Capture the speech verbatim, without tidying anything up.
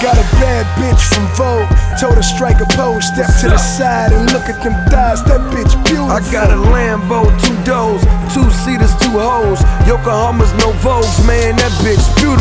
got a bad bitch from Vogue. Told her strike a pose, step to the side and look at them thighs. That bitch beautiful. I got a Lambo, two doors, two seaters, two hoes. Yokohama's no Vogues, man, that bitch beautiful.